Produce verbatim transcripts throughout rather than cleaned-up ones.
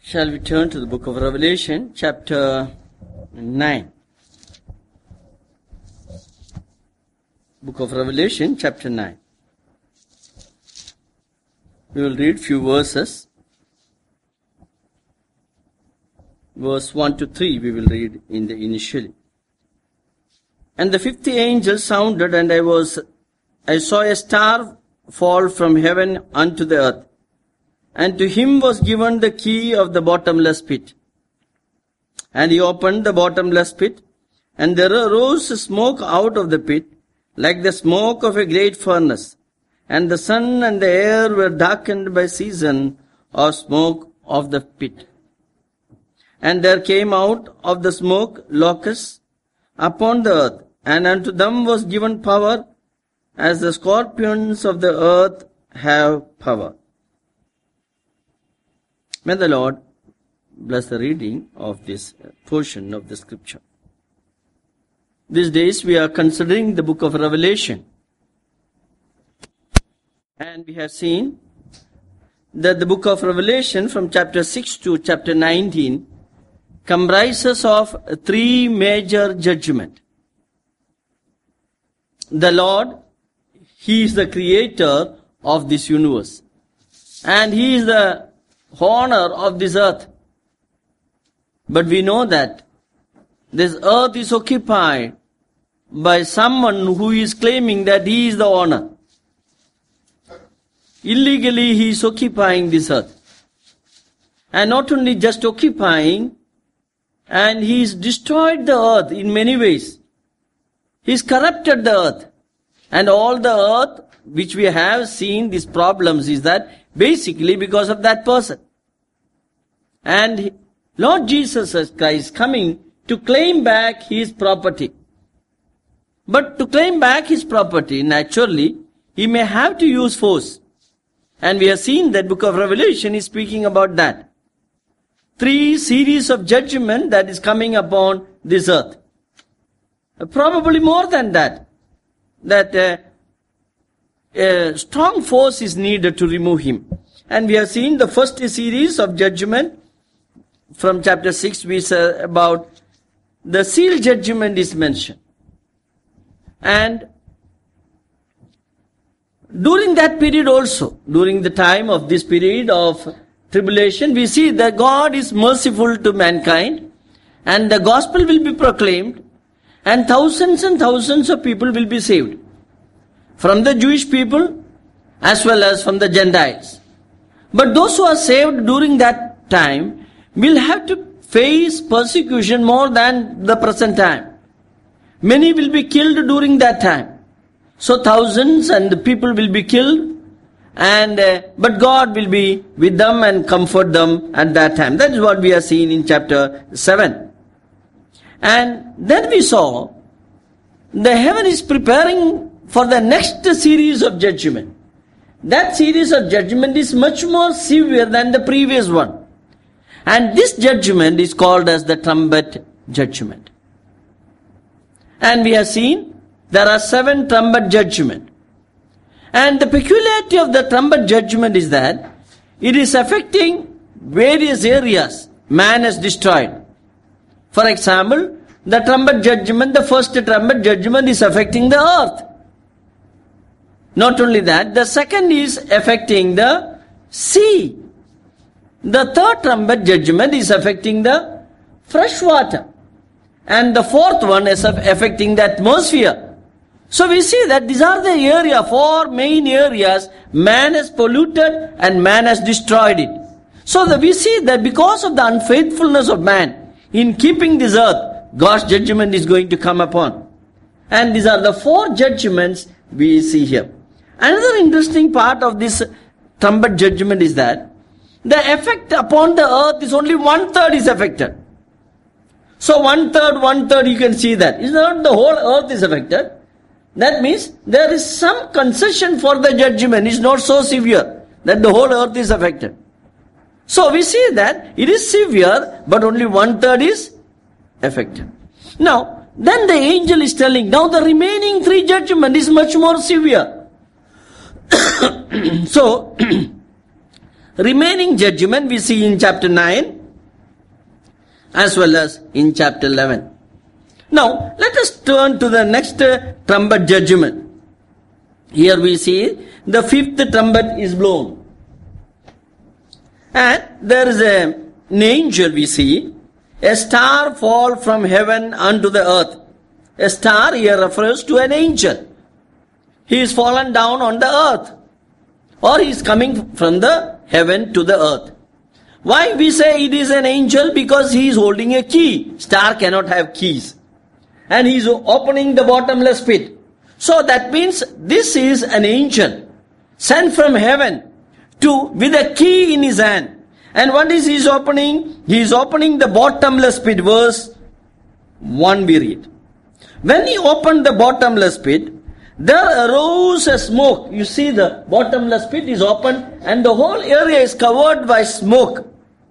Shall we turn to the book of Revelation, chapter nine. Book of Revelation, chapter nine. We will read few verses. Verse one to three we will read in the initially. And the fifth angel sounded, and I was, I saw a star fall from heaven unto the earth. And to him was given the key of the bottomless pit. And he opened the bottomless pit, and there arose smoke out of the pit, like the smoke of a great furnace. And the sun and the air were darkened by season of smoke of the pit. And there came out of the smoke locusts upon the earth, and unto them was given power, as the scorpions of the earth have power. May the Lord bless the reading of this portion of the scripture. These days we are considering the book of Revelation. And we have seen that the book of Revelation from chapter six to chapter nineteen comprises of three major judgments. The Lord, He is the creator of this universe. And He is the owner of this earth. But we know that this earth is occupied by someone who is claiming that he is the owner. Illegally he is occupying this earth. And not only just occupying, and he has destroyed the earth in many ways. He has corrupted the earth. And all the earth which we have seen these problems is that basically because of that person. And Lord Jesus Christ coming to claim back his property. But to claim back his property, naturally, he may have to use force. And we have seen that book of Revelation is speaking about that. Three series of judgment that is coming upon this earth. Probably more than that. That uh, a strong force is needed to remove him. And we have seen the first series of judgment from chapter six, we said about the seal judgment is mentioned. And during that period also, during the time of this period of tribulation, we see that God is merciful to mankind and the gospel will be proclaimed and thousands and thousands of people will be saved. From the Jewish people as well as from the Gentiles. But those who are saved during that time will have to face persecution more than the present time. Many will be killed during that time. So thousands and the people will be killed, and uh, but God will be with them and comfort them at that time. That is what we are seeing in chapter seven. And then we saw the heaven is preparing for the next series of judgment. That series of judgment is much more severe than the previous one. And this judgment is called as the trumpet judgment. And we have seen there are seven trumpet judgment. And the peculiarity of the trumpet judgment is that it is affecting various areas man has destroyed. For example, the trumpet judgment, the first trumpet judgment is affecting the earth. Not only that, the second is affecting the sea. The third trumpet judgment is affecting the fresh water. And the fourth one is affecting the atmosphere. So we see that these are the area, four main areas man has polluted and man has destroyed it. So that we see that because of the unfaithfulness of man in keeping this earth, God's judgment is going to come upon. And these are the four judgments we see here. Another interesting part of this trumpet judgment is that the effect upon the earth is only one third is affected. So one third, one third you can see that. It's not the whole earth is affected. That means there is some concession for the judgment. It's not so severe that the whole earth is affected. So we see that it is severe, but only one third is affected. Now, then the angel is telling, now the remaining three judgment is much more severe. So, remaining judgment we see in chapter nine as well as in chapter eleven. Now, let us turn to the next uh, trumpet judgment. Here we see the fifth trumpet is blown. And there is a, an angel we see, a star fall from heaven unto the earth. A star here refers to an angel. He is fallen down on the earth. Or he is coming from the heaven to the earth. Why we say it is an angel? Because he is holding a key. Star cannot have keys. And he is opening the bottomless pit. So that means this is an angel sent from heaven to with a key in his hand. And what is he is opening? He is opening the bottomless pit. Verse one we read. When he opened the bottomless pit, there arose a smoke. You see the bottomless pit is open and the whole area is covered by smoke.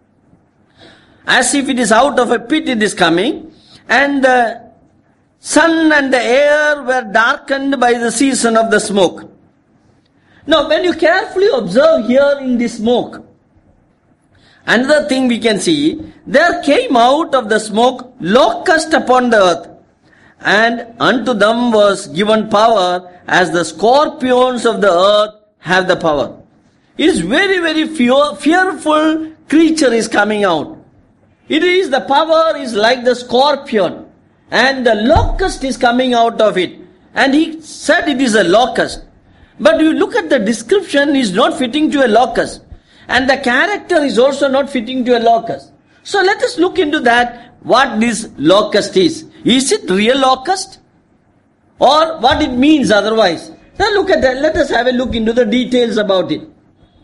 As if it is out of a pit it is coming. And the sun and the air were darkened by the season of the smoke. Now when you carefully observe here in this smoke, another thing we can see, there came out of the smoke locust upon the earth. And unto them was given power as the scorpions of the earth have the power. It is very, very fear, fearful creature is coming out. It is, the power is like the scorpion. And the locust is coming out of it. And he said it is a locust. But you look at the description, is not fitting to a locust. And the character is also not fitting to a locust. So let us look into that, what this locust is. Is it real locust? Or what it means otherwise? Now look at that. Let us have a look into the details about it.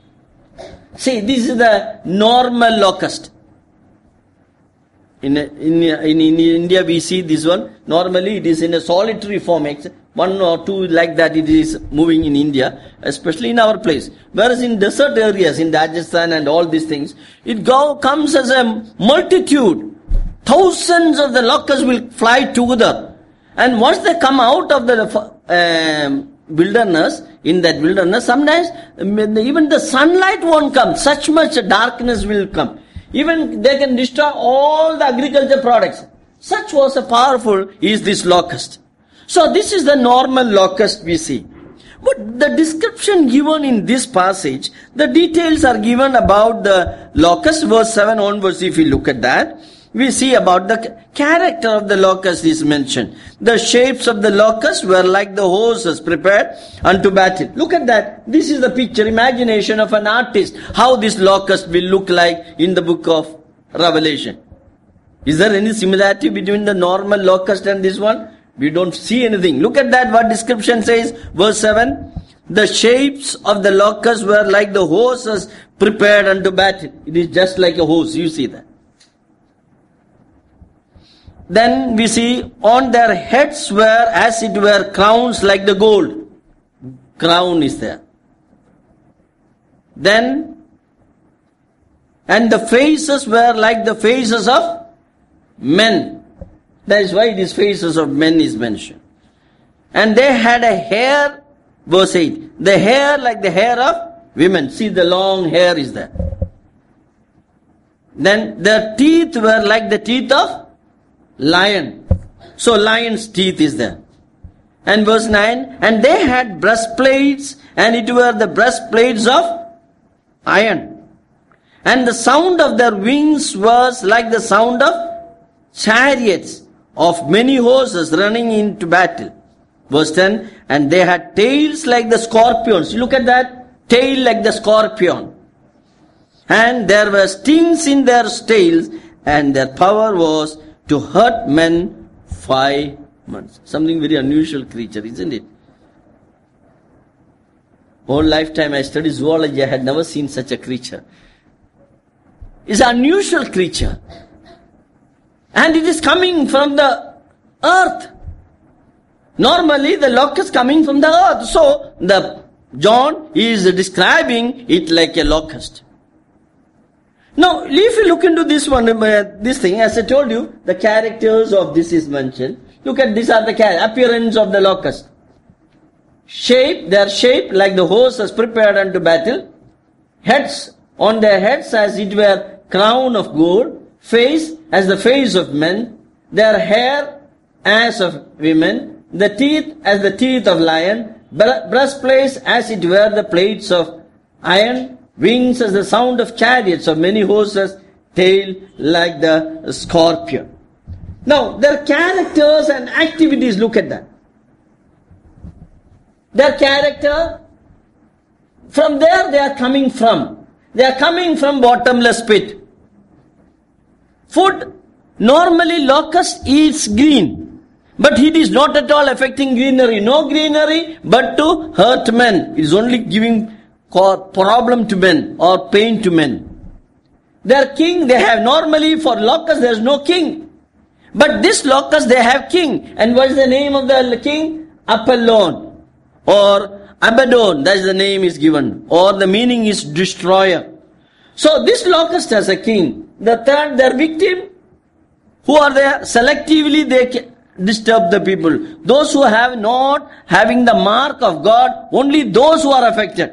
See, this is the normal locust. In, in, in, in India we see this one. Normally it is in a solitary form. One or two like that it is moving in India, especially in our place. Whereas in desert areas, in Rajasthan and all these things, it go, comes as a multitude. Thousands of the locusts will fly together. And once they come out of the uh, wilderness, in that wilderness, sometimes even the sunlight won't come. Such much darkness will come. Even they can destroy all the agriculture products. Such was a powerful is this locust. So this is the normal locust we see. But the description given in this passage, the details are given about the locust. Verse seven onwards, if we look at that, we see about the character of the locust is mentioned. The shapes of the locust were like the horses prepared unto battle. Look at that. This is the picture, imagination of an artist. How this locust will look like in the book of Revelation. Is there any similarity between the normal locust and this one? We don't see anything. Look at that, what description says. Verse seven. The shapes of the locust were like the horses prepared unto battle. It is just like a horse. You see that. Then we see on their heads were as it were crowns like the gold. Crown is there. Then, and the faces were like the faces of men. That is why these faces of men is mentioned. And they had a hair, verse eight, the hair like the hair of women. See, the long hair is there. Then their teeth were like the teeth of lion. So lion's teeth is there. And verse nine, and they had breastplates, and it were the breastplates of iron. And the sound of their wings was like the sound of chariots of many horses running into battle. Verse ten, and they had tails like the scorpions. You look at that, tail like the scorpion. And there were stings in their tails, and their power was to hurt men five months. Something very unusual creature, isn't it? Whole lifetime I studied zoology, I had never seen such a creature. It's an unusual creature. And it is coming from the earth. Normally the locust coming from the earth. So the John is describing it like a locust. Now, if you look into this one, uh, this thing, as I told you, the characters of this is mentioned. Look at these are the char- appearance of the locust. Shape, they are shaped like the horses prepared unto battle. Heads on their heads as it were crown of gold, face as the face of men, their hair as of women, the teeth as the teeth of lion, breastplates as it were the plates of iron, wings as the sound of chariots of many horses, tail like the scorpion. Now, their characters and activities, look at that. Their character, from there they are coming from. They are coming from bottomless pit. Food, normally locust eats green, but it is not at all affecting greenery. No greenery, but to hurt men. It is only giving problem to men or pain to men. Their king, they have normally for locust there is no king. But this locust they have king. And what is the name of the king? Apollon or Abaddon, that is the name is given. Or the meaning is destroyer. So this locust has a king. The third, their victim, who are there? Selectively they disturb the people. Those who have not having the mark of God, only those who are affected.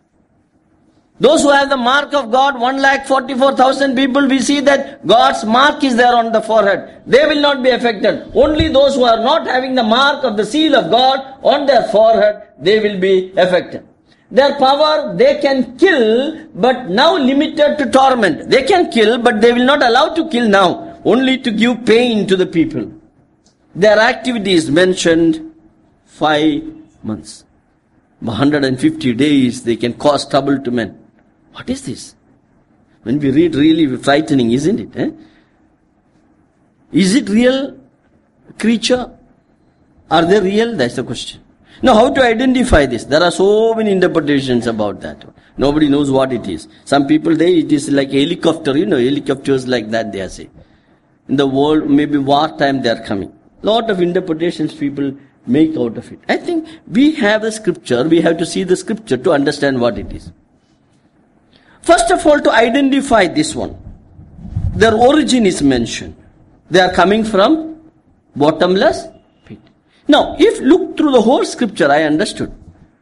Those who have the mark of God, one lakh forty-four thousand people, we see that God's mark is there on the forehead. They will not be affected. Only those who are not having the mark of the seal of God on their forehead, they will be affected. Their power, they can kill, but now limited to torment. They can kill, but they will not allow to kill now, only to give pain to the people. Their activity is mentioned five months. one hundred fifty days they can cause trouble to men. What is this? When we read, really frightening, isn't it? Eh? Is it real creature? Are they real? That's the question. Now, how to identify this? There are so many interpretations about that. Nobody knows what it is. Some people, they it is like a helicopter, you know, helicopters like that they are saying. In the world, maybe wartime they are coming. Lot of interpretations people make out of it. I think we have the scripture, we have to see the scripture to understand what it is. First of all, to identify this one, their origin is mentioned. They are coming from bottomless pit. Now, if look through the whole scripture, I understood.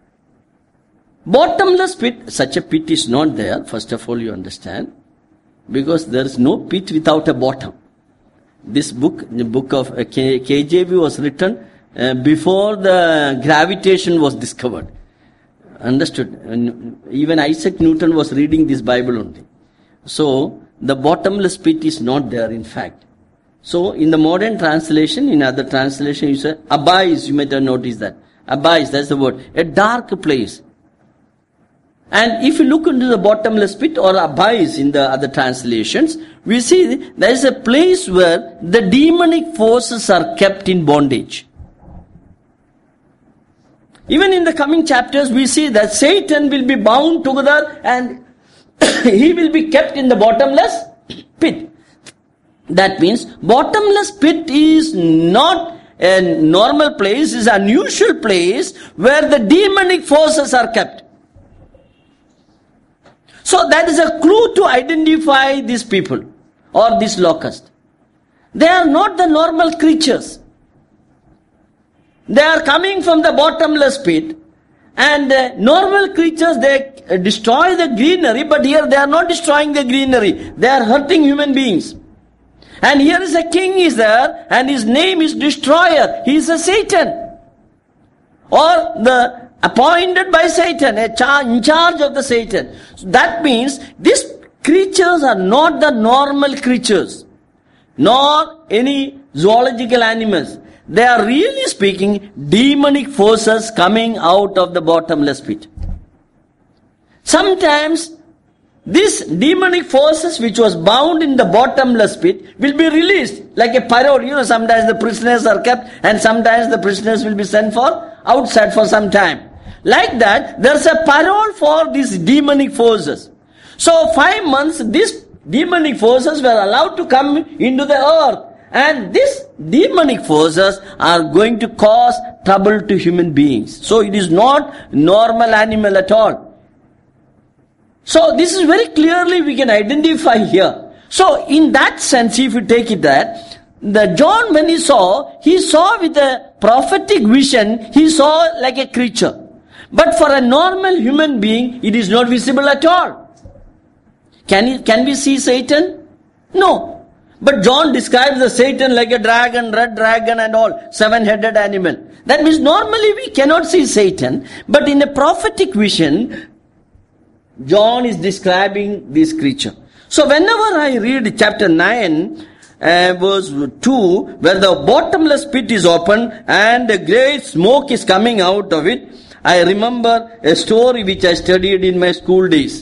Bottomless pit, such a pit is not there, first of all you understand, because there is no pit without a bottom. This book, the book of uh, K J V was written uh, before the gravitation was discovered. Understood? And even Isaac Newton was reading this Bible only. So, the bottomless pit is not there in fact. So, in the modern translation, in other translation, you say, abyss, you might have noticed that. Abyss, that's the word. A dark place. And if you look into the bottomless pit or abyss in the other translations, we see there is a place where the demonic forces are kept in bondage. Even in the coming chapters, we see that Satan will be bound together and he will be kept in the bottomless pit. That means bottomless pit is not a normal place, is an unusual place where the demonic forces are kept. So that is a clue to identify these people or this locust. They are not the normal creatures. They are coming from the bottomless pit, and uh, normal creatures, they uh, destroy the greenery, but here they are not destroying the greenery. They are hurting human beings. And here is a king is there, and his name is Destroyer. He is a Satan. Or the appointed by Satan, a char- in charge of the Satan. So that means these creatures are not the normal creatures, nor any zoological animals. They are really speaking demonic forces coming out of the bottomless pit. Sometimes these demonic forces which was bound in the bottomless pit will be released like a parole. You know, sometimes the prisoners are kept and sometimes the prisoners will be sent for outside for some time. Like that, there's a parole for these demonic forces. So five months these demonic forces were allowed to come into the earth. And these demonic forces are going to cause trouble to human beings. So it is not normal animal at all. So this is very clearly we can identify here. So in that sense, if you take it that, the John when he saw, he saw with a prophetic vision, he saw like a creature. But for a normal human being, it is not visible at all. Can, you, can we see Satan? No. But John describes the Satan like a dragon, red dragon and all, seven-headed animal. That means normally we cannot see Satan, but in a prophetic vision, John is describing this creature. So whenever I read chapter nine, uh, verse two, where the bottomless pit is open and a great smoke is coming out of it, I remember a story which I studied in my school days.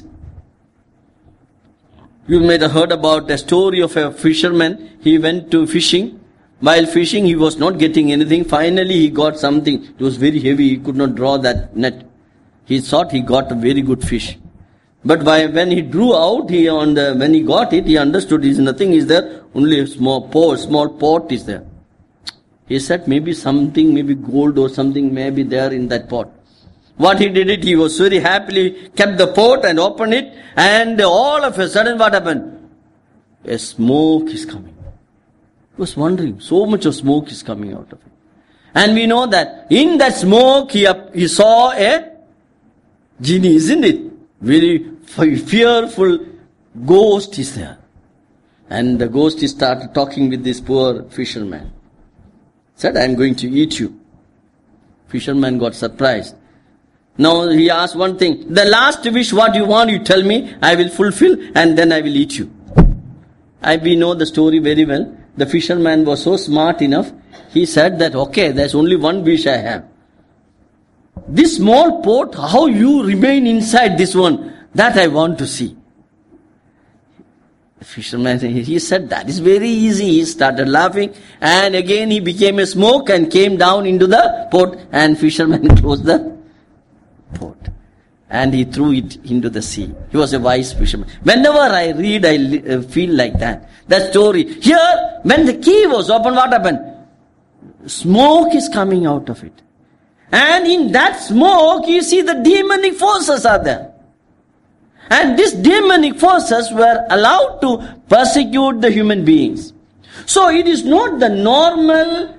You may have heard about a story of a fisherman. He went to fishing. While fishing, he was not getting anything. Finally, he got something. It was very heavy. He could not draw that net. He thought he got a very good fish. But by, when he drew out, he on the, when he got it, he understood is nothing is there. Only a small pot, small pot is there. He said maybe something, maybe gold or something may be there in that pot. What he did it, he was very happily kept the pot and opened it, and all of a sudden what happened? A smoke is coming. He was wondering, so much of smoke is coming out of it. And we know that in that smoke he, he saw a genie, isn't it? Very fearful ghost is there. And the ghost is started talking with this poor fisherman. Said, I am going to eat you. Fisherman got surprised. Now he asked one thing, the last wish what you want, you tell me, I will fulfill and then I will eat you. I, we know the story very well. The fisherman was so smart enough, he said that, okay, there's only one wish I have. This small pot, how you remain inside this one, that I want to see. The fisherman, he said, that is very easy. He started laughing and again he became a smoke and came down into the pot, and fisherman closed the pot and he threw it into the sea. He was a wise fisherman. Whenever I read, I feel like that. That story. Here, when the key was opened, what happened? Smoke is coming out of it. And in that smoke, you see the demonic forces are there. And these demonic forces were allowed to persecute the human beings. So it is not the normal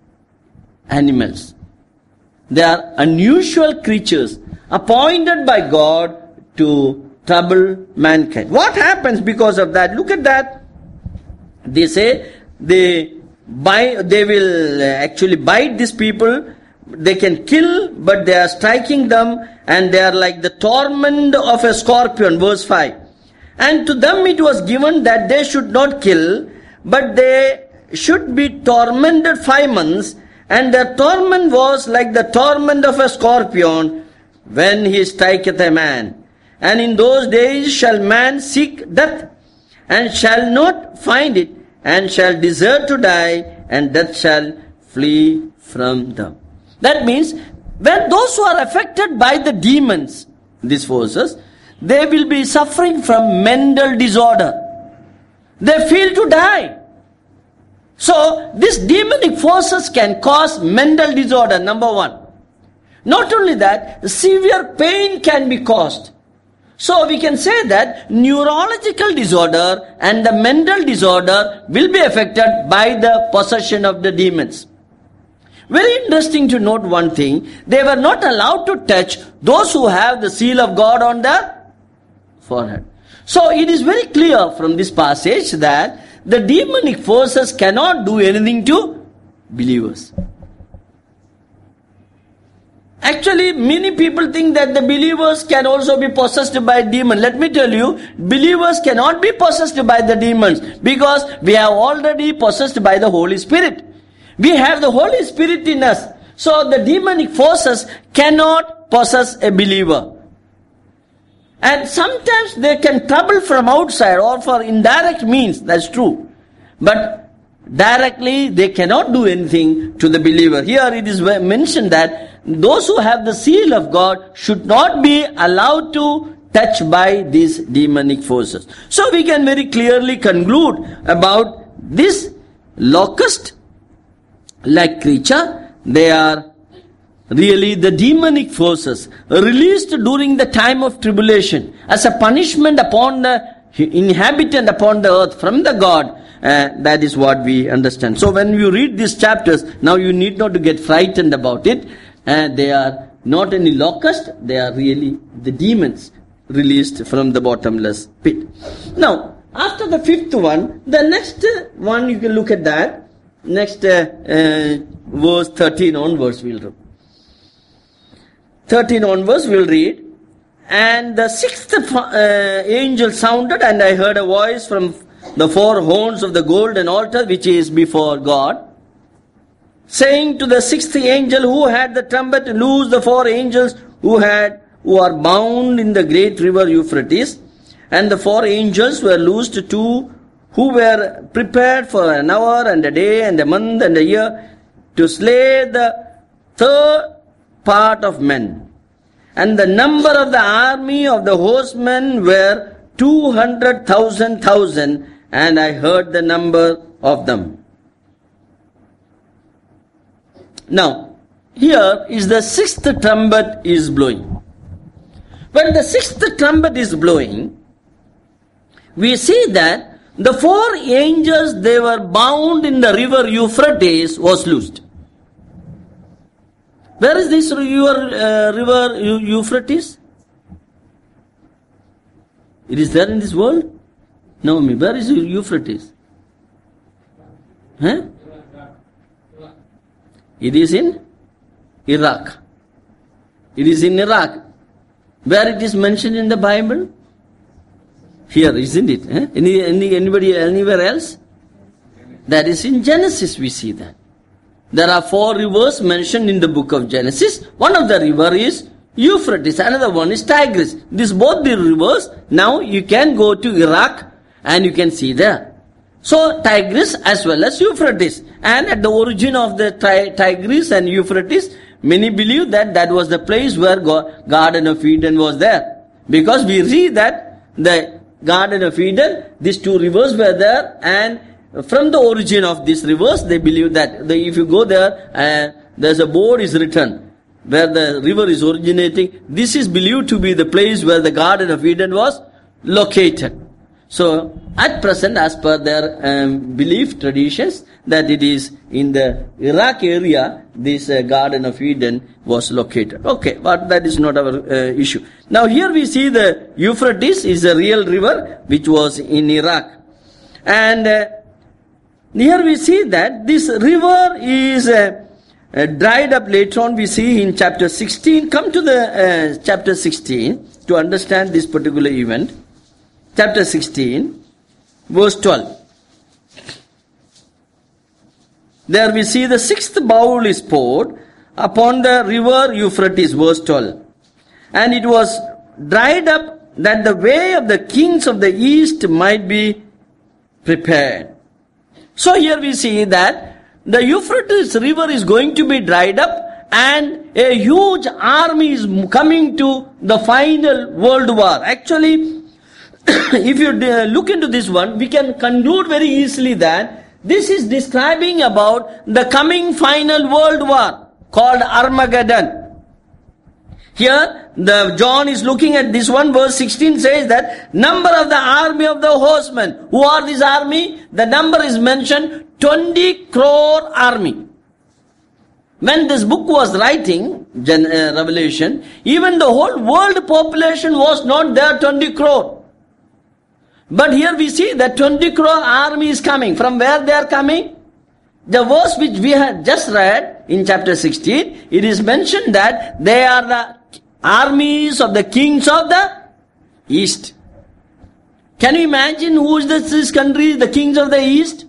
animals. They are unusual creatures appointed by God to trouble mankind. What happens because of that? Look at that. They say they bite, they will actually bite these people. They can kill, but they are striking them, and they are like the torment of a scorpion, verse five. And to them it was given that they should not kill, but they should be tormented five months, and their torment was like the torment of a scorpion when he striketh a man. And in those days shall man seek death, and shall not find it, and shall desire to die, and death shall flee from them. That means, when those who are affected by the demons, these forces, they will be suffering from mental disorder. They feel to die. So, these demonic forces can cause mental disorder, number one. Not only that, severe pain can be caused. So, we can say that neurological disorder and the mental disorder will be affected by the possession of the demons. Very interesting to note one thing. They were not allowed to touch those who have the seal of God on their forehead. So it is very clear from this passage that the demonic forces cannot do anything to believers. Actually, many people think that the believers can also be possessed by demons. Let me tell you, believers cannot be possessed by the demons because we are already possessed by the Holy Spirit. We have the Holy Spirit in us. So the demonic forces cannot possess a believer. And sometimes they can trouble from outside or for indirect means. That's true. But directly they cannot do anything to the believer. Here it is mentioned that those who have the seal of God should not be allowed to touch by these demonic forces. So we can very clearly conclude about this locust like creature. They are really the demonic forces released during the time of tribulation as a punishment upon the inhabitant upon the earth from the God. Uh, that is what we understand. So when you read these chapters, now you need not to get frightened about it. Uh, they are not any locust, they are really the demons released from the bottomless pit. Now, after the fifth one, the next one you can look at that. Next uh, uh, verse thirteen onwards we'll read. thirteen onwards we'll read. And the sixth uh, angel sounded, and I heard a voice from the four horns of the golden altar which is before God, saying to the sixth angel who had the trumpet, loose the four angels who had who are bound in the great river Euphrates. And the four angels were loosed, two who were prepared for an hour and a day and a month and a year, to slay the third part of men. And the number of the army of the horsemen were two hundred thousand thousand, and I heard the number of them. Now, here is the sixth trumpet is blowing. When the sixth trumpet is blowing, we see that the four angels, they were bound in the river Euphrates, was loosed. Where is this river, uh, river Euphrates? It is there in this world? No, me. Where is Euphrates? Huh? It is in Iraq. It is in Iraq. Where it is mentioned in the Bible? Here, isn't it? Huh? Any, any, anybody anywhere else? That is in Genesis we see that. There are four rivers mentioned in the book of Genesis. One of the river is Euphrates. Another one is Tigris. These both the rivers. Now you can go to Iraq and you can see there. So Tigris as well as Euphrates. And at the origin of the Tigris and Euphrates, many believe that that was the place where Garden of Eden was there. Because we read that the Garden of Eden, these two rivers were there, and from the origin of these rivers, they believe that the, if you go there, uh, there's a board is written where the river is originating. This is believed to be the place where the Garden of Eden was located. So, at present, as per their um, belief traditions, that it is in the Iraq area, this uh, Garden of Eden was located. Okay, but that is not our uh, issue. Now, here we see the Euphrates is a real river which was in Iraq. And uh, here we see that this river is uh, uh, dried up. Later on we see in chapter sixteen. Come to the uh, chapter sixteen to understand this particular event. Chapter sixteen, verse twelve. There we see the sixth bowl is poured upon the river Euphrates, verse twelve. And it was dried up that the way of the kings of the east might be prepared. So here we see that the Euphrates river is going to be dried up, and a huge army is coming to the final world war. Actually, if you look into this one, we can conclude very easily that this is describing about the coming final world war called Armageddon. Here, the John is looking at this one, verse sixteen says that number of the army of the horsemen. Who are this army? The number is mentioned, twenty crore army. When this book was writing, Gen, uh, Revelation, even the whole world population was not there, twenty crore. But here we see that twenty crore army is coming. From where they are coming? The verse which we had just read in chapter sixteen, it is mentioned that they are the armies of the kings of the east. Can you imagine who is this, this country, the kings of the east?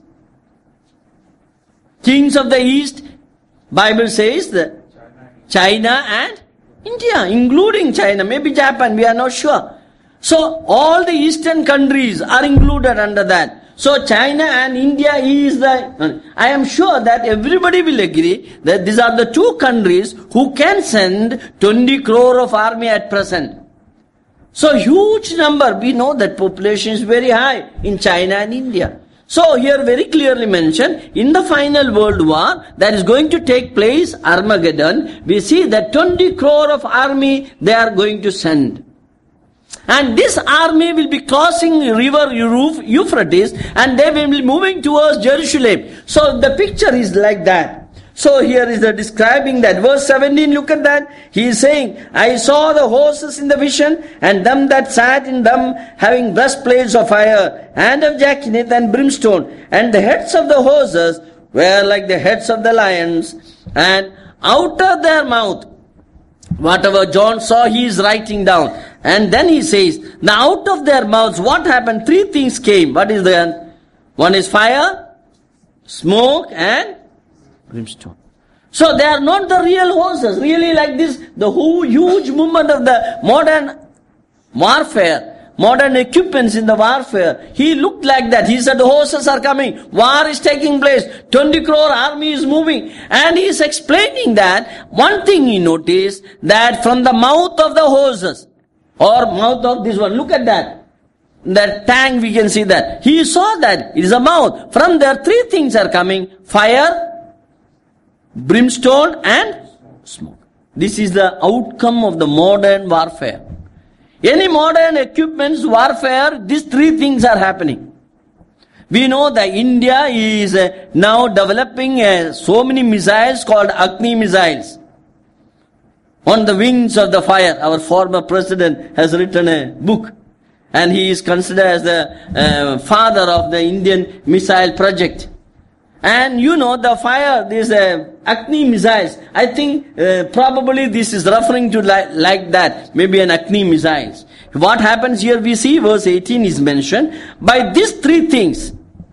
Kings of the east, Bible says that China and India, including China, maybe Japan, we are not sure. So all the eastern countries are included under that. So China and India is the, I am sure that everybody will agree that these are the two countries who can send twenty crore of army at present. So huge number, we know that population is very high in China and India. So here very clearly mentioned, in the final world war that is going to take place, Armageddon, we see that twenty crore of army they are going to send. And this army will be crossing river Euphrates, and they will be moving towards Jerusalem. So the picture is like that. So here is the describing that. Verse seventeen, look at that. He is saying, I saw the horses in the vision, and them that sat in them having breastplates of fire, and of jacinth and brimstone, and the heads of the horses were like the heads of the lions, and out of their mouth, whatever John saw, he is writing down. And then he says, now out of their mouths, what happened? Three things came. What is that? One is fire, smoke, and brimstone. So they are not the real horses. Really like this, the whole huge movement of the modern warfare, modern equipments in the warfare. He looked like that. He said the horses are coming. War is taking place. twenty crore army is moving. And he is explaining that. One thing he noticed, that from the mouth of the horses, or mouth of this one, look at that. That tank, we can see that. He saw that. It is a mouth. From there, three things are coming. Fire, brimstone, and smoke. This is the outcome of the modern warfare. Any modern equipments, warfare, these three things are happening. We know that India is uh, now developing uh, so many missiles called Agni missiles. On the wings of the fire, our former president has written a book. And he is considered as the uh, father of the Indian missile project. And you know the fire, these uh, Agni missiles, I think uh, probably this is referring to like, like that, maybe an Agni missiles. What happens here, we see verse eighteen is mentioned, by these three things,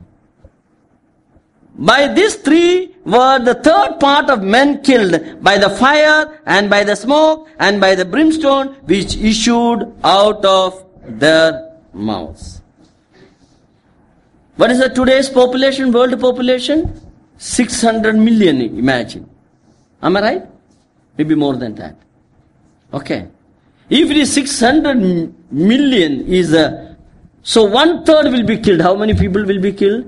by these three were the third part of men killed, by the fire and by the smoke and by the brimstone which issued out of their mouths. What is the today's population, world population? six hundred million, imagine. Am I right? Maybe more than that. Okay. If it is six hundred million is a, so one third will be killed. How many people will be killed?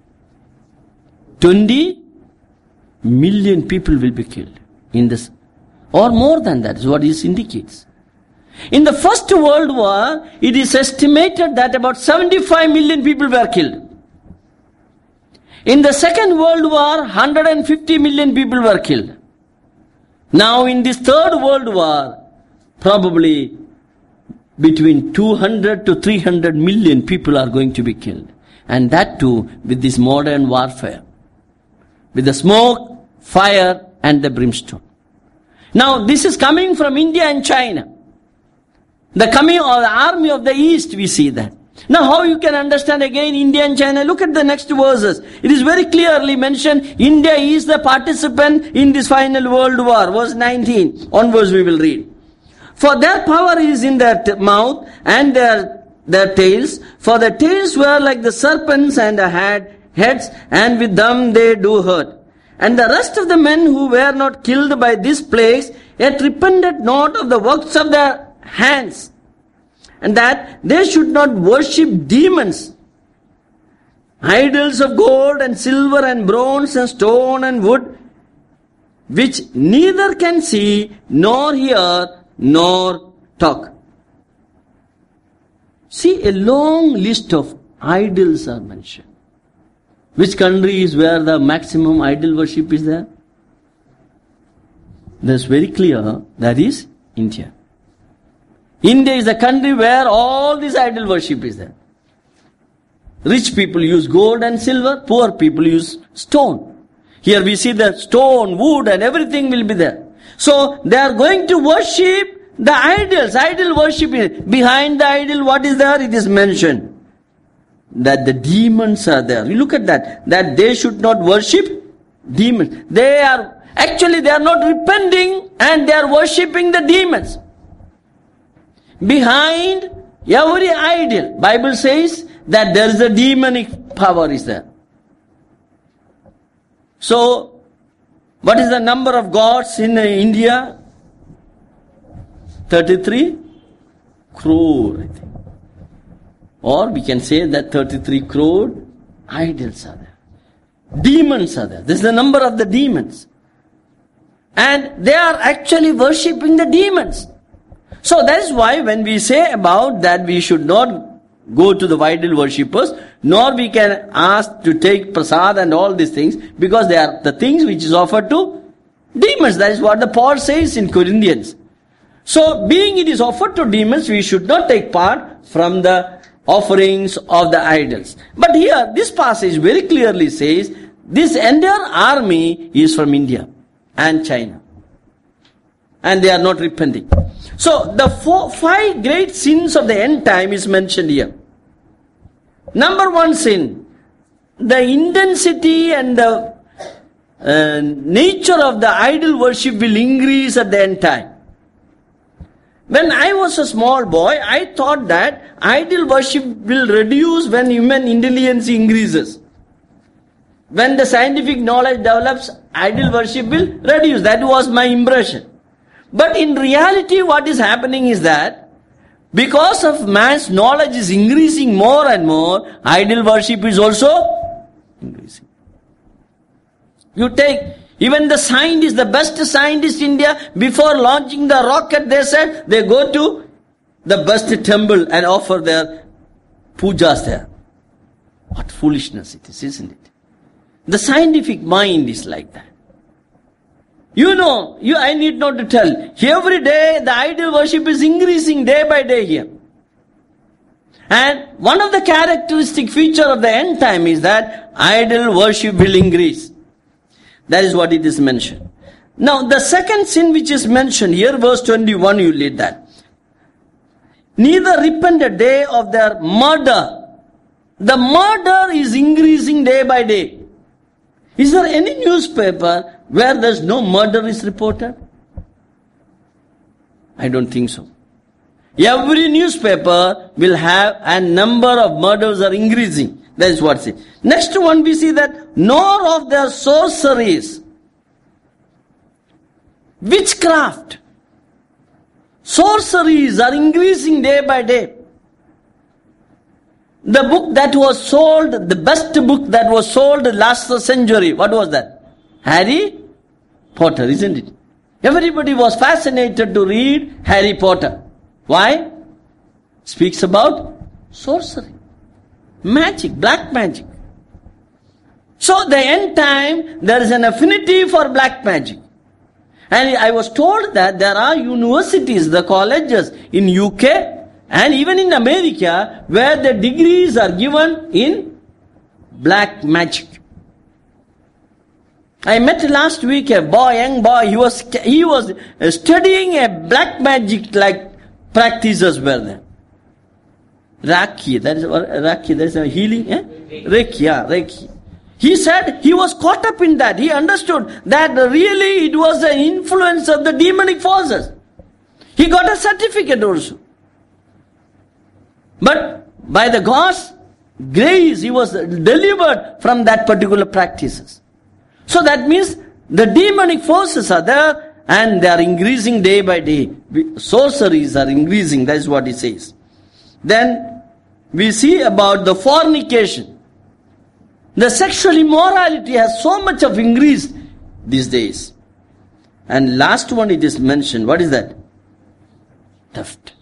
twenty million people will be killed in this. Or more than that is what this indicates. In the First World War, it is estimated that about seventy-five million people were killed. In the Second World War, one hundred fifty million people were killed. Now in this Third World War, probably between two hundred to three hundred million people are going to be killed. And that too with this modern warfare. With the smoke, fire and the brimstone. Now this is coming from India and China. The coming of the army of the East, we see that. Now how you can understand again India and China? Look at the next verses. It is very clearly mentioned, India is the participant in this final world war. Verse nineteen, onwards we will read. For their power is in their t- mouth and their, their tails. For the tails were like the serpents and had heads, and with them they do hurt. And the rest of the men who were not killed by this plagues, yet repented not of the works of their hands, and that they should not worship demons, idols of gold and silver and bronze and stone and wood, which neither can see, nor hear, nor talk. See, a long list of idols are mentioned. Which country is where the maximum idol worship is there? That's very clear. That is India. India is the country where all this idol worship is there. Rich people use gold and silver, poor people use stone. Here we see the stone, wood and everything will be there. So they are going to worship the idols, idol worship. Behind the idol, what is there? It is mentioned that the demons are there. You look at that, that they should not worship demons. They are, actually they are not repenting and they are worshipping the demons. Behind every idol, Bible says that there is a demonic power is there. So, what is the number of gods in India? thirty-three crore, I think. Or we can say that thirty-three crore idols are there. Demons are there. This is the number of the demons. And they are actually worshipping the demons. So that is why when we say about that we should not go to the idol worshippers, nor we can ask to take prasad and all these things, because they are the things which is offered to demons. That is what the Paul says in Corinthians. So, being it is offered to demons, we should not take part from the offerings of the idols. But here, this passage very clearly says, this entire army is from India and China. And they are not repenting. So, the four, five great sins of the end time is mentioned here. Number one sin, the intensity and the uh, nature of the idol worship will increase at the end time. When I was a small boy, I thought that idol worship will reduce when human intelligence increases. When the scientific knowledge develops, idol worship will reduce. That was my impression. But in reality, what is happening is that because of man's knowledge is increasing more and more, idol worship is also increasing. You take, even the scientists, the best scientists in India, before launching the rocket, they said, they go to the best temple and offer their pujas there. What foolishness it is, isn't it? The scientific mind is like that. You know, you I need not to tell. Every day the idol worship is increasing day by day here. And one of the characteristic feature of the end time is that idol worship will increase. That is what it is mentioned. Now the second sin which is mentioned here, verse twenty-one, you read that. Neither repent a day of their murder. The murder is increasing day by day. Is there any newspaper where there's no murder is reported? I don't think so. Every newspaper will have a number of murders are increasing. That is what it is. Next one we see that nor of their sorceries, witchcraft, sorceries are increasing day by day. The book that was sold, the best book that was sold last century, what was that? Harry Potter, isn't it? Everybody was fascinated to read Harry Potter. Why? Speaks about sorcery, magic, black magic. So the end time, there is an affinity for black magic. And I was told that there are universities, the colleges in U K, and even in America, where the degrees are given in black magic. I met last week a boy, young boy, he was he was studying a black magic like practices were there. Reiki, that is Reiki, that is a healing, eh? Reiki, yeah, Reiki. He said he was caught up in that. He understood that really it was the influence of the demonic forces. He got a certificate also. But by the God's grace, he was delivered from that particular practices. So that means the demonic forces are there and they are increasing day by day. Sorceries are increasing, that is what he says. Then we see about the fornication. The sexual immorality has so much of increase these days. And last one it is mentioned, what is that? Theft.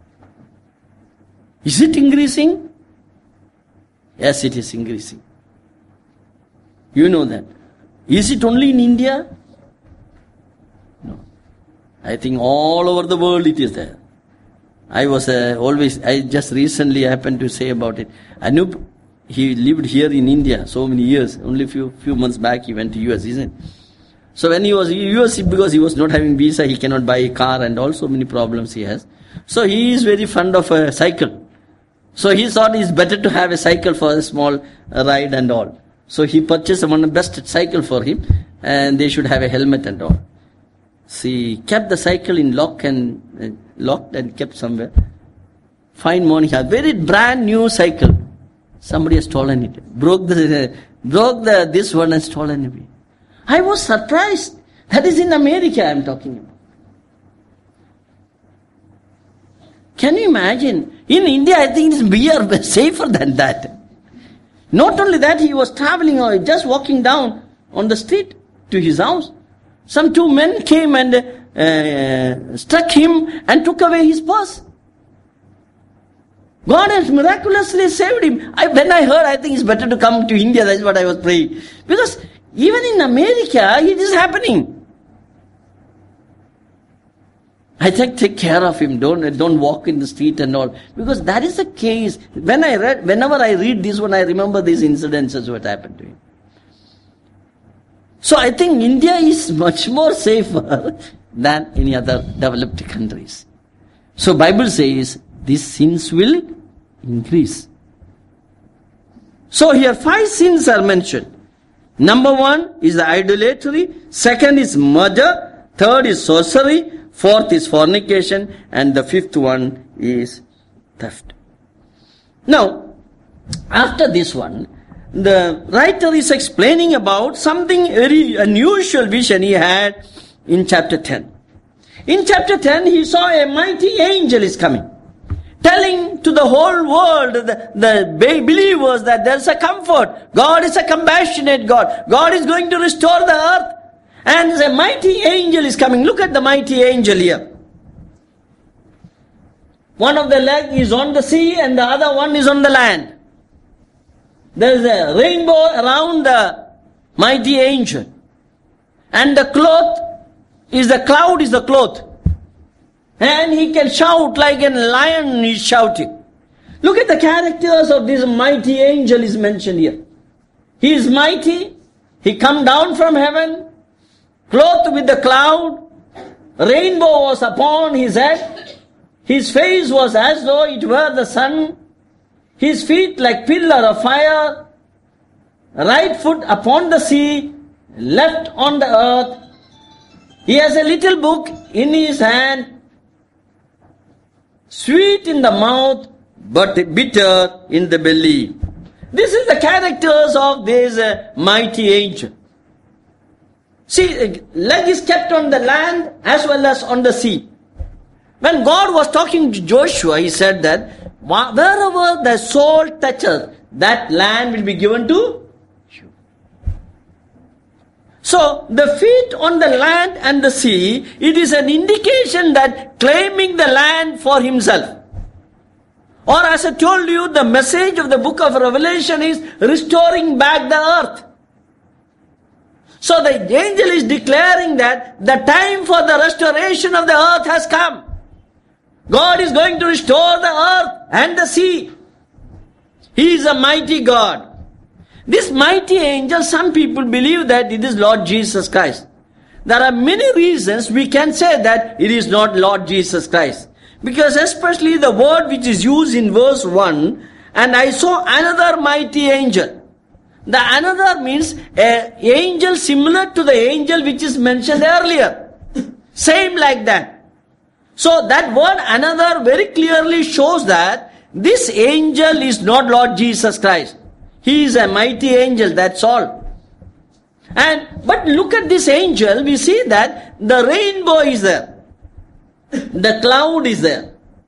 Is it increasing? Yes, it is increasing. You know that. Is it only in India? No. I think all over the world it is there. I was uh, always, I just recently happened to say about it. Anup, he lived here in India so many years. Only few few months back he went to U S, isn't it? So when he was in U S, because he was not having visa, he cannot buy a car and all so many problems he has. So he is very fond of a cycle. So he thought it's better to have a cycle for a small ride and all. So he purchased one of the best cycle for him, and they should have a helmet and all. See, kept the cycle in lock and uh, locked and kept somewhere. Fine morning, a very brand new cycle. Somebody has stolen it, broke the uh, broke the this one and stolen it. I was surprised. That is in America I am talking about. Can you imagine? In India, I think we are safer than that. Not only that, he was traveling or just walking down on the street to his house. Some two men came and uh, struck him and took away his purse. God has miraculously saved him. I, when I heard, I think it's better to come to India. That's what I was praying. Because even in America, it is happening. I think take care of him. Don't don't walk in the street and all. Because that is the case. When I read, whenever I read this one, I remember these incidences what happened to him. So I think India is much more safer than any other developed countries. So Bible says these sins will increase. So here five sins are mentioned. Number one is the idolatry. Second is murder. Third is sorcery. Fourth is fornication. And the fifth one is theft. Now, after this one, the writer is explaining about something very unusual vision he had in chapter ten. In chapter ten, he saw a mighty angel is coming, telling to the whole world, the, the believers, that there is a comfort. God is a compassionate God. God is going to restore the earth. And a mighty angel is coming. Look at the mighty angel here. One of the legs is on the sea and the other one is on the land. There is a rainbow around the mighty angel. And the cloth is the cloud is the cloth. And he can shout like a lion is shouting. Look at the characters of this mighty angel is mentioned here. He is mighty. He come down from heaven, clothed with the cloud. Rainbow was upon his head. His face was as though it were the sun. His feet like pillar of fire. Right foot upon the sea, left on the earth. He has a little book in his hand, sweet in the mouth, but bitter in the belly. This is the characters of this uh, mighty angel. See, leg is kept on the land as well as on the sea. When God was talking to Joshua, he said that wherever the soul touches, that land will be given to you. So, the feet on the land and the sea, it is an indication that claiming the land for himself. Or as I told you, the message of the book of Revelation is restoring back the earth. So the angel is declaring that the time for the restoration of the earth has come. God is going to restore the earth and the sea. He is a mighty God. This mighty angel, some people believe that it is Lord Jesus Christ. There are many reasons we can say that it is not Lord Jesus Christ. Because especially the word which is used in verse one, and I saw another mighty angel. The another means an angel similar to the angel which is mentioned earlier. Same like that. So that word another very clearly shows that this angel is not Lord Jesus Christ. He is a mighty angel, that's all. And but look at this angel, we see that the rainbow is there. The cloud is there.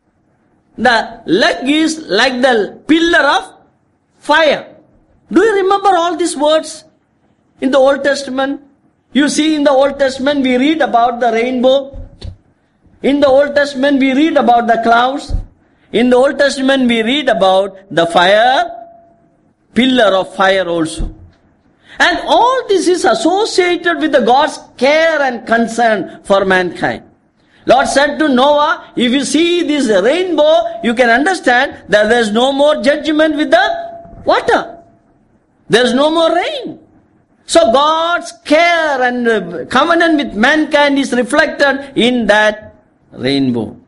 The leg is like the pillar of fire. Do you remember all these words in the Old Testament? You see, in the Old Testament we read about the rainbow. In the Old Testament we read about the clouds. In the Old Testament we read about the fire, pillar of fire also. And all this is associated with the God's care and concern for mankind. Lord said to Noah, if you see this rainbow, you can understand that there is no more judgment with the water. There is no more rain. So God's care and covenant with mankind is reflected in that rainbow.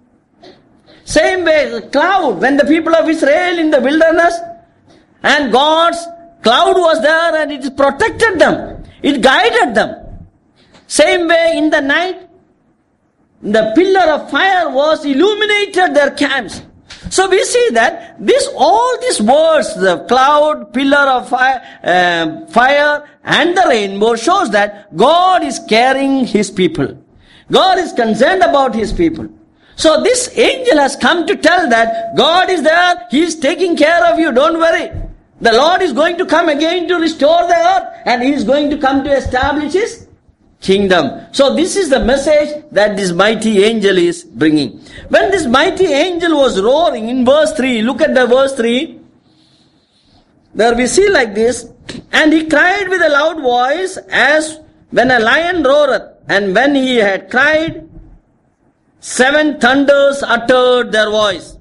Same way, the cloud, when the people of Israel in the wilderness, and God's cloud was there and it protected them. It guided them. Same way in the night, the pillar of fire was illuminated their camps. So we see that this, all these words, the cloud, pillar of fire, uh, fire and the rainbow shows that God is caring His people. God is concerned about His people. So this angel has come to tell that God is there, He is taking care of you, don't worry. The Lord is going to come again to restore the earth and He is going to come to establish His kingdom. So this is the message that this mighty angel is bringing. When this mighty angel was roaring in verse three, look at the verse three. There we see like this, and he cried with a loud voice as when a lion roareth, and when he had cried, seven thunders uttered their voice.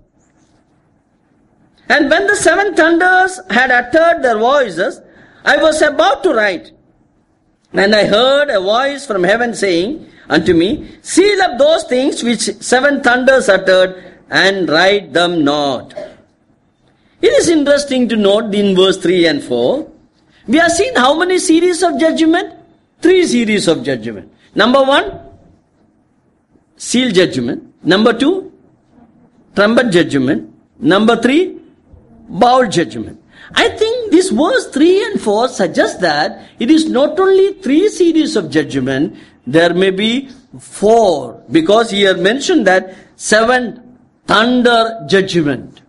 And when the seven thunders had uttered their voices, I was about to write. And I heard a voice from heaven saying unto me, seal up those things which seven thunders uttered, and write them not. It is interesting to note in verse three and four, we have seen how many series of judgment? Three series of judgment. Number one, seal judgment. Number two, trumpet judgment. Number three, bowl judgment. I think this verse three and four suggests that it is not only three series of judgment, there may be four, because he had mentioned that seven thunder judgment.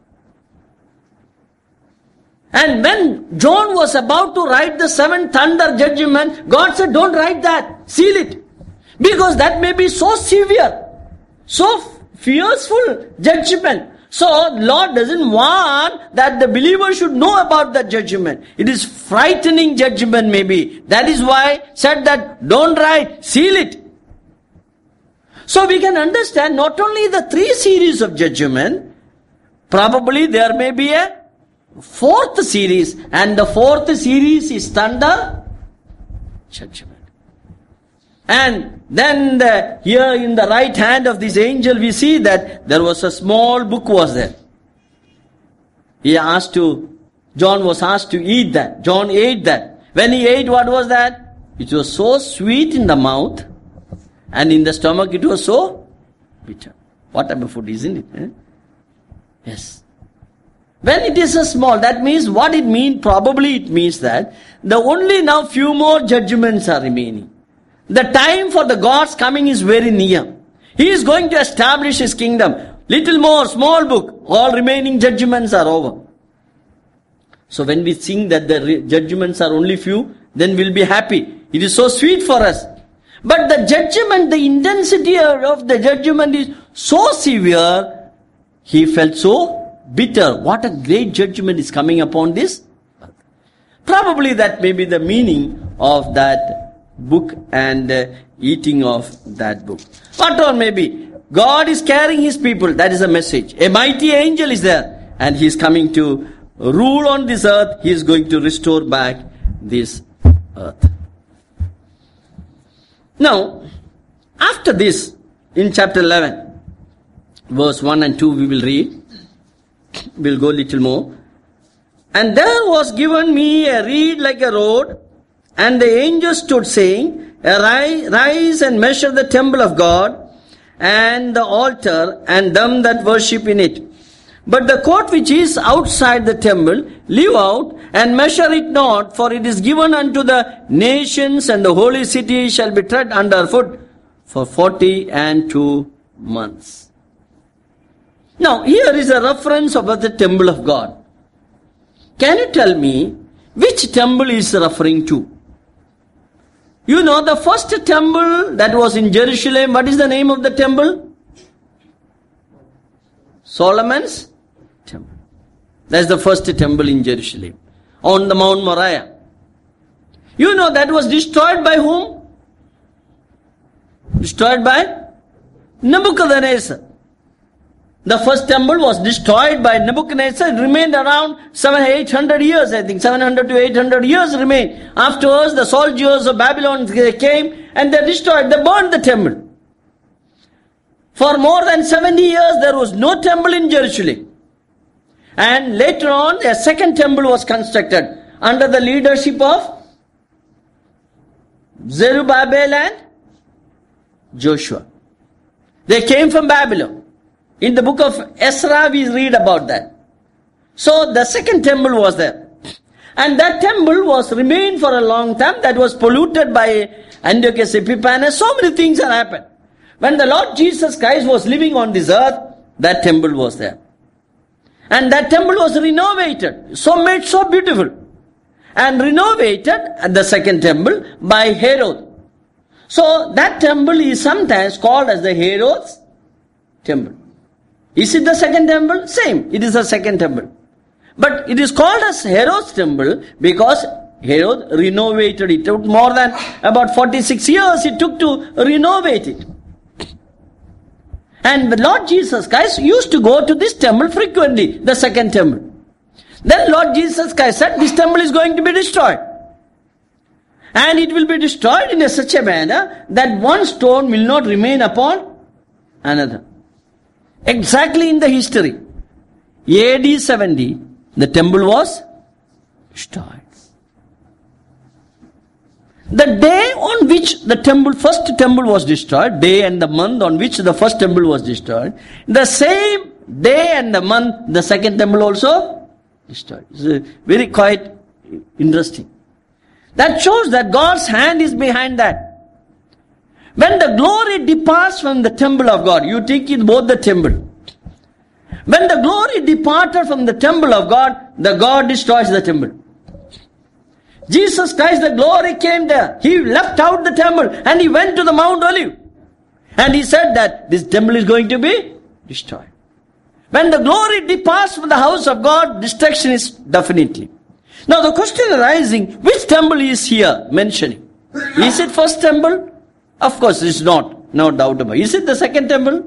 And when John was about to write the seven thunder judgment, God said, don't write that, seal it. Because that may be so severe, so fearful judgment. So Lord doesn't want that the believer should know about that judgment. It is frightening judgment maybe. That is why said that don't write, seal it. So we can understand not only the three series of judgment, probably there may be a fourth series, and the fourth series is thunder judgment. And then the, here in the right hand of this angel we see that there was a small book was there. He asked to, John was asked to eat that. John ate that. When he ate, what was that? It was so sweet in the mouth, and in the stomach it was so bitter. What type of food, isn't it? Eh? Yes. When it is a small, that means what it means, probably it means that the only now few more judgments are remaining. The time for the God's coming is very near. He is going to establish His kingdom. Little more, small book, all remaining judgments are over. So when we think that the judgments are only few, then we'll be happy. It is so sweet for us. But the judgment, the intensity of the judgment is so severe, he felt so bitter. What a great judgment is coming upon this. Probably that may be the meaning of that book and uh, eating of that book. What or maybe God is carrying His people. That is a message. A mighty angel is there, and He is coming to rule on this earth. He is going to restore back this earth. Now, after this, in chapter eleven, verse one and two we will read. We'll go a little more. And there was given me a reed like a rod, and the angel stood saying, Arise, rise and measure the temple of God, and the altar, and them that worship in it. But the court which is outside the temple, leave out, and measure it not, for it is given unto the nations, and the holy city shall be tread under foot for forty and two months. Now, here is a reference about the temple of God. Can you tell me which temple is referring to? You know, the first temple that was in Jerusalem, what is the name of the temple? Solomon's temple. That's the first temple in Jerusalem, on the Mount Moriah. You know, that was destroyed by whom? Destroyed by Nebuchadnezzar. The first temple was destroyed by Nebuchadnezzar. It remained around seven, eight hundred years, I think. seven hundred to eight hundred years remained. Afterwards, the soldiers of Babylon came and they destroyed, they burned the temple. For more than seventy years, there was no temple in Jerusalem. And later on, a second temple was constructed under the leadership of Zerubbabel and Joshua. They came from Babylon. In the book of Ezra, we read about that. So the second temple was there. And that temple was remained for a long time. That was polluted by Antiochus Epiphanes. So many things have happened. When the Lord Jesus Christ was living on this earth, that temple was there. And that temple was renovated. So made so beautiful. And renovated at the second temple by Herod. So that temple is sometimes called as the Herod's temple. Is it the second temple? Same. It is the second temple. But it is called as Herod's temple because Herod renovated it. It took more than about forty-six years it took to renovate it. And the Lord Jesus Christ used to go to this temple frequently, the second temple. Then Lord Jesus Christ said, this temple is going to be destroyed. And it will be destroyed in a such a manner that one stone will not remain upon another. Exactly in the history. A D seventy, the temple was destroyed. The day on which the temple, first temple was destroyed, day and the month on which the first temple was destroyed, the same day and the month the second temple also destroyed. It's very quite interesting. That shows that God's hand is behind that. When the glory departs from the temple of God, you take it both the temple. When the glory departed from the temple of God, the God destroys the temple. Jesus Christ, the glory came there. He left out the temple and he went to the Mount Olive. And he said that this temple is going to be destroyed. When the glory departs from the house of God, destruction is definitely. Now the question arising, which temple is here mentioning? Is it first temple? Of course it's not. No doubt about it. Is it the second temple?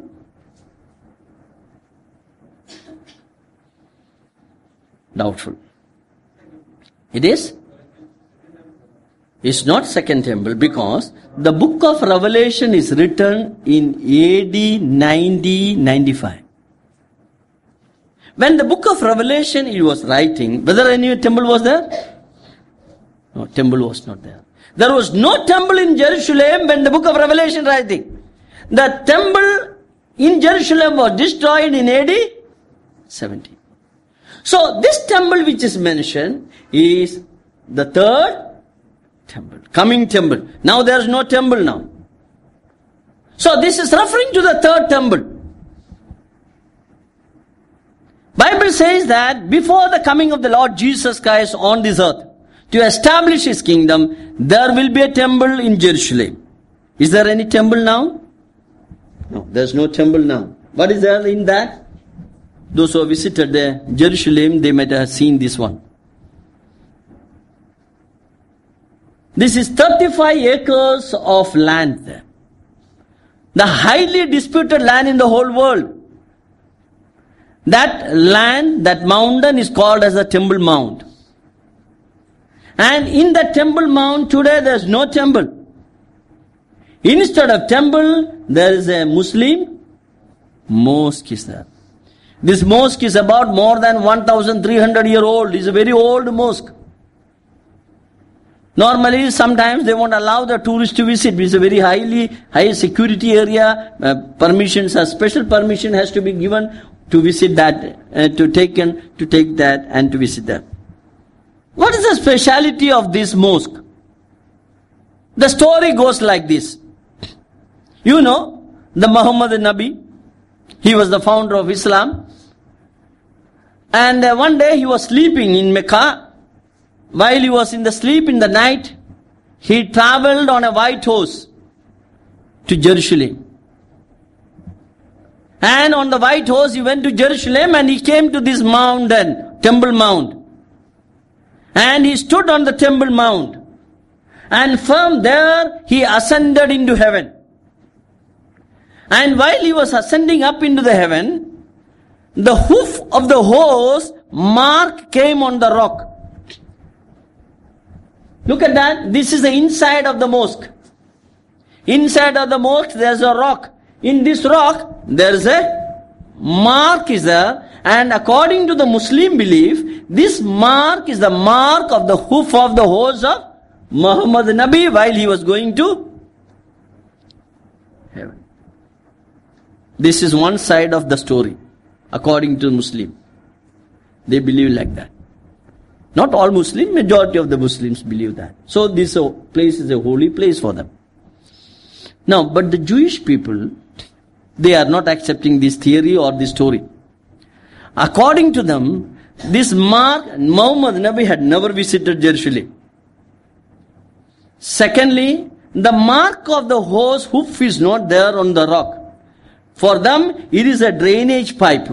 Doubtful. It is? It's not second temple because the book of Revelation is written in A D ninety ninety-five. When the book of Revelation he was writing, whether any temple was there? No, temple was not there. There was no temple in Jerusalem when the book of Revelation writing. The temple in Jerusalem was destroyed in A D seventy. So this temple which is mentioned is the third temple, coming temple. Now there is no temple now. So this is referring to the third temple. Bible says that before the coming of the Lord Jesus Christ on this earth, to establish His kingdom, there will be a temple in Jerusalem. Is there any temple now? No, there is no temple now. What is there in that? Those who have visited the Jerusalem, they might have seen this one. This is thirty-five acres of land there. The highly disputed land in the whole world. That land, that mountain is called as the Temple Mount. And in the Temple Mount today there is no temple. Instead of temple, there is a Muslim mosque is there. This mosque is about more than one thousand three hundred year old. It's a very old mosque. Normally, sometimes they won't allow the tourists to visit. It's a very highly, high security area. Uh, permissions, a special permission has to be given to visit that, uh, to take and to take that and to visit that. What is the speciality of this mosque? The story goes like this. You know, the Muhammad Nabi, he was the founder of Islam. And uh, one day he was sleeping in Mecca. While he was in the sleep in the night, he traveled on a white horse to Jerusalem. And on the white horse he went to Jerusalem and he came to this mountain, Temple Mount. And he stood on the Temple Mount. And from there he ascended into heaven. And while he was ascending up into the heaven, the hoof of the horse mark came on the rock. Look at that. This is the inside of the mosque. Inside of the mosque there is a rock. In this rock there is a mark is there. And according to the Muslim belief, this mark is the mark of the hoof of the horse of Muhammad Nabi while he was going to heaven. This is one side of the story. According to Muslim. They believe like that. Not all Muslims, majority of the Muslims believe that. So this place is a holy place for them. Now, but the Jewish people, they are not accepting this theory or this story. According to them, this mark, Muhammad Nabi had never visited Jerusalem. Secondly, the mark of the horse hoof is not there on the rock. For them, it is a drainage pipe.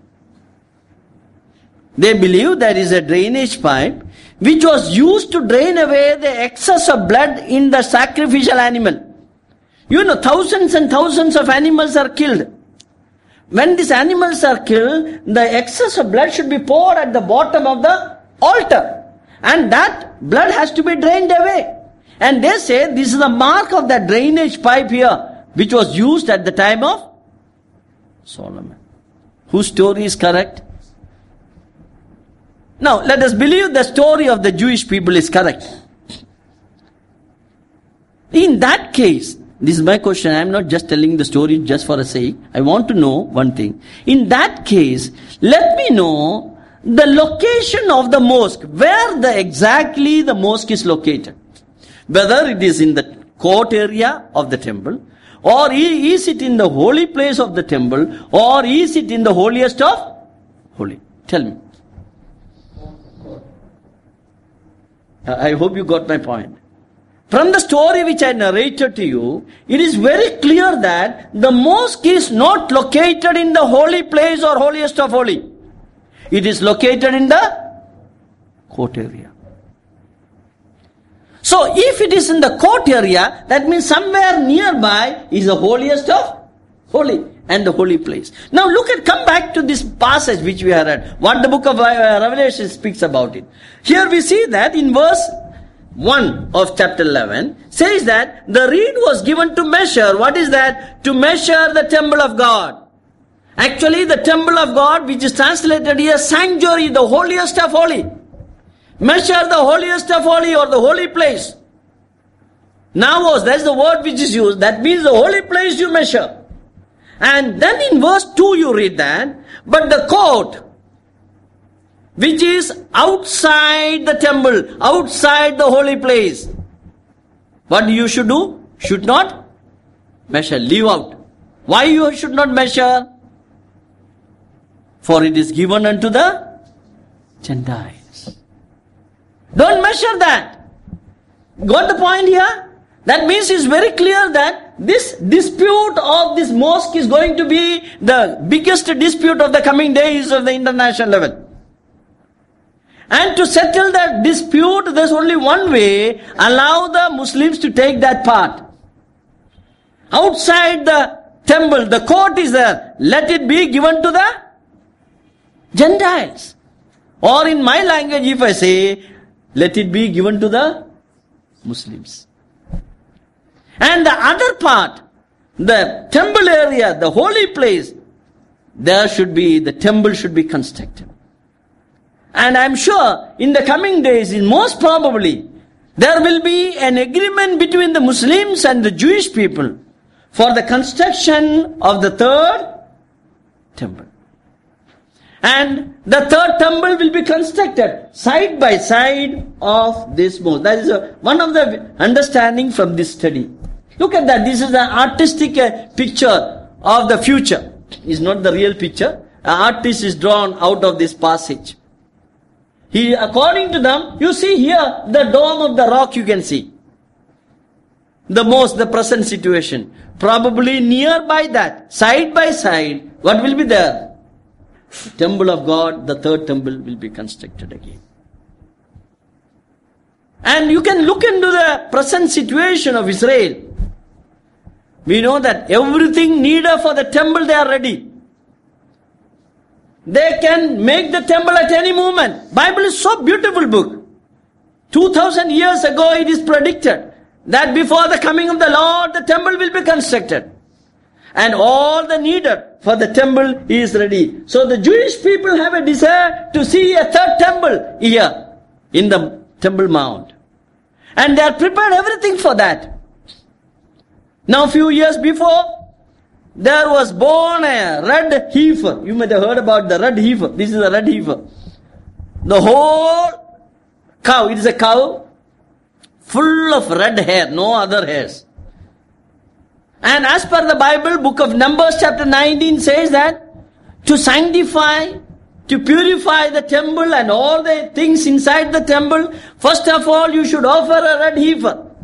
They believe there is a drainage pipe which was used to drain away the excess of blood in the sacrificial animal. You know, thousands and thousands of animals are killed. When these animals are killed, the excess of blood should be poured at the bottom of the altar. And that blood has to be drained away. And they say this is the mark of the drainage pipe here, which was used at the time of Solomon. Whose story is correct? Now, let us believe the story of the Jewish people is correct. In that case, this is my question, I am not just telling the story just for a sake. I want to know one thing. In that case, let me know the location of the mosque, where the exactly the mosque is located. Whether it is in the court area of the temple, or is it in the holy place of the temple, or is it in the holiest of holy? Tell me. I hope you got my point. From the story which I narrated to you, it is very clear that the mosque is not located in the holy place or holiest of holy. It is located in the court area. So if it is in the court area, that means somewhere nearby is the holiest of holy and the holy place. Now look at, come back to this passage which we have read. What the book of Revelation speaks about it. Here we see that in verse one of chapter eleven says that the reed was given to measure. What is that? To measure the temple of God. Actually the temple of God, which is translated here sanctuary, the holiest of holy. Measure the holiest of holy or the holy place. Now that's the word which is used. That means the holy place you measure. And then in verse two you read that, but the court, which is outside the temple, outside the holy place, what you should do? Should not measure, leave out. Why you should not measure? For it is given unto the Gentiles. Don't measure that. Got the point here? That means it's very clear that this dispute of this mosque is going to be the biggest dispute of the coming days of the international level. And to settle that dispute, there's only one way. Allow the Muslims to take that part. Outside the temple, the court is there. Let it be given to the Gentiles. Or in my language, if I say, let it be given to the Muslims. And the other part, the temple area, the holy place, there should be, the temple should be constructed. And I'm sure in the coming days, most probably, there will be an agreement between the Muslims and the Jewish people for the construction of the third temple. And the third temple will be constructed side by side of this mosque. That is a, one of the understanding from this study. Look at that. This is an artistic uh, picture of the future. It's not the real picture. An artist is drawn out of this passage. He, according to them, you see here the dome of the rock you can see. The most, the present situation. Probably nearby that, side by side, what will be there? Temple of God, the third temple will be constructed again. And you can look into the present situation of Israel. We know that everything needed for the temple, they are ready. They can make the temple at any moment. Bible is so beautiful book. Two thousand years ago it is predicted that before the coming of the Lord, the temple will be constructed. And all the needed for the temple is ready. So the Jewish people have a desire to see a third temple here in the Temple Mount. And they are prepared everything for that. Now a few years before, there was born a red heifer. You might have heard about the red heifer. This is a red heifer. The whole cow, it is a cow full of red hair, no other hairs. And as per the Bible, book of Numbers chapter nineteen says that to sanctify, to purify the temple and all the things inside the temple, first of all you should offer a red heifer.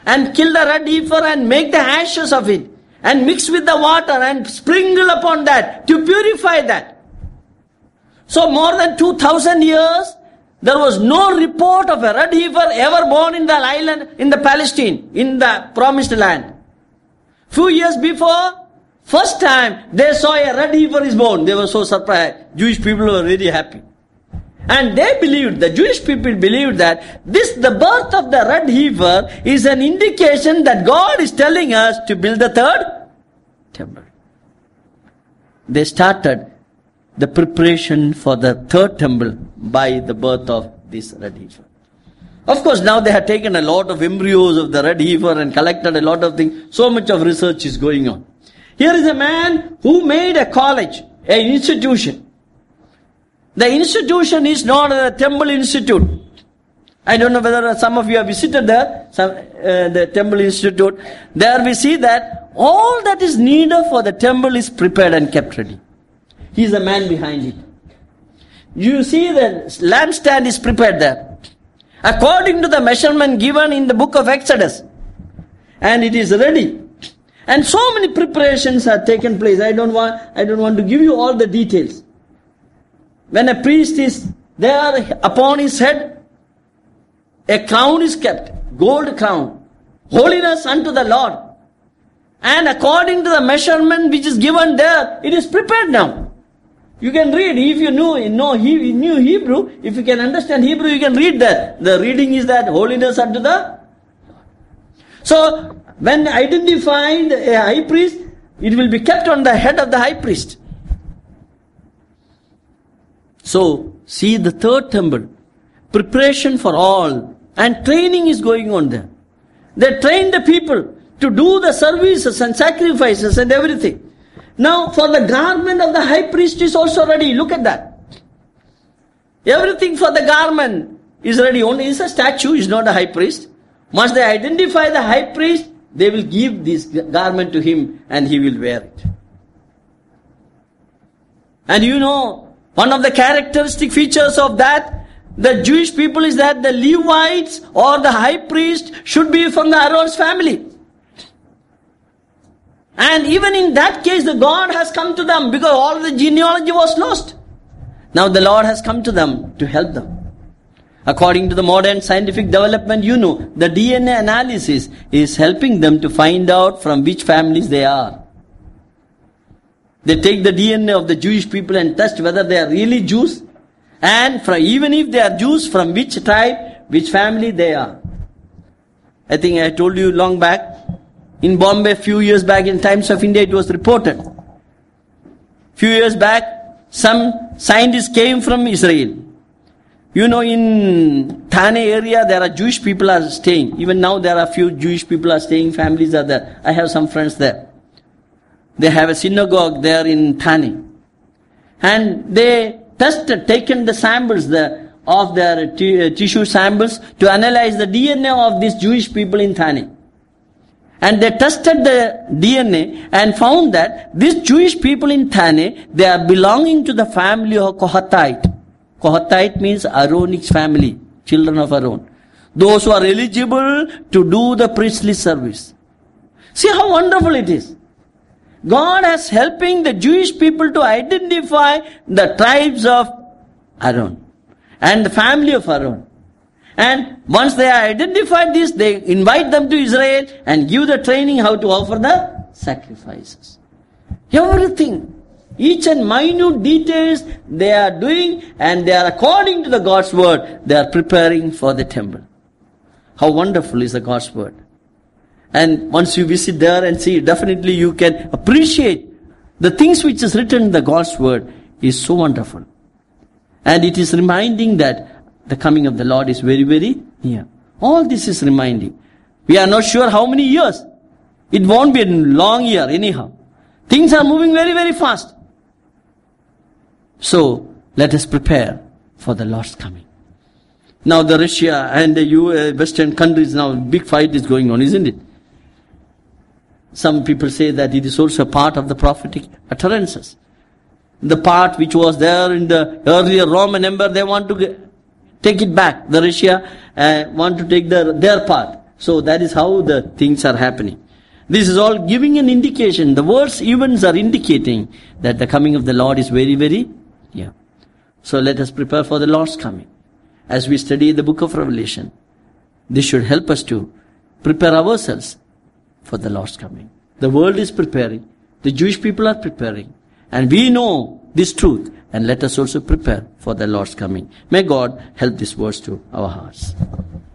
and kill the red heifer and make the ashes of it and mix with the water and sprinkle upon that to purify that. So more than two thousand years, there was no report of a red heifer ever born in the island, in the Palestine, in the promised land. Few years before, first time they saw a red heifer is born. They were so surprised. Jewish people were very happy. And they believed, the Jewish people believed that this, the birth of the red heifer, is an indication that God is telling us to build the third temple. They started the preparation for the third temple by the birth of this red heifer. Of course, now they have taken a lot of embryos of the red heifer and collected a lot of things. So much of research is going on. Here is a man who made a college, an institution. The institution is not a temple institute. I don't know whether some of you have visited the, some, uh, the temple institute. There we see that all that is needed for the temple is prepared and kept ready. He is the man behind it. You see the lampstand is prepared there, according to the measurement given in the book of Exodus. And it is ready. And so many preparations have taken place. I don't want, I don't want to give you all the details. When a priest is there, upon his head, a crown is kept, gold crown, holiness unto the Lord. And according to the measurement which is given there, it is prepared now. You can read, if you know, you know he, knew Hebrew, if you can understand Hebrew, you can read that. The reading is that, holiness unto the Lord. So, when identified a high priest, it will be kept on the head of the high priest. So, see the third temple, preparation for all, and training is going on there. They train the people to do the services and sacrifices and everything. Now, for the garment of the high priest is also ready. Look at that. Everything for the garment is ready. Only is a statue, is not a high priest. Once they identify the high priest, they will give this garment to him and he will wear it. And you know, one of the characteristic features of that, the Jewish people, is that the Levites or the high priest should be from the Aaron's family. And even in that case, the God has come to them because all the genealogy was lost. Now the Lord has come to them to help them. According to the modern scientific development, you know, the D N A analysis is helping them to find out from which families they are. They take the D N A of the Jewish people and test whether they are really Jews. And from, even if they are Jews, from which tribe, which family they are. I think I told you long back, in Bombay, a few years back, in Times of India, it was reported. Few years back, some scientists came from Israel. You know, in Thane area, there are Jewish people are staying. Even now, there are few Jewish people are staying, families are there. I have some friends there. They have a synagogue there in Thane. And they tested, taken the samples the, of their t- uh, tissue samples to analyze the D N A of these Jewish people in Thane. And they tested the D N A and found that these Jewish people in Thane, they are belonging to the family of Kohathite. Kohathite means Aaronic family, children of Aaron. Those who are eligible to do the priestly service. See how wonderful it is. God is helping the Jewish people to identify the tribes of Aaron and the family of Aaron. And once they are identified this, they invite them to Israel and give the training how to offer the sacrifices. Everything. Each and minute details they are doing, and they are according to the God's word, they are preparing for the temple. How wonderful is the God's word. And once you visit there and see, definitely you can appreciate the things which is written in the God's word is so wonderful. And it is reminding that the coming of the Lord is very, very near. All this is reminding. We are not sure how many years. It won't be a long year anyhow. Things are moving very, very fast. So, let us prepare for the Lord's coming. Now the Russia and the U S, Western countries, now big fight is going on, isn't it? Some people say that it is also part of the prophetic utterances. The part which was there in the earlier Roman Empire, they want to get, take it back. The Russia uh, want to take their, their part. So that is how the things are happening. This is all giving an indication. The world's events are indicating that the coming of the Lord is very, very near. So let us prepare for the Lord's coming. As we study the book of Revelation, this should help us to prepare ourselves for the Lord's coming. The world is preparing. The Jewish people are preparing. And we know this truth. And let us also prepare for the Lord's coming. May God help these words to our hearts.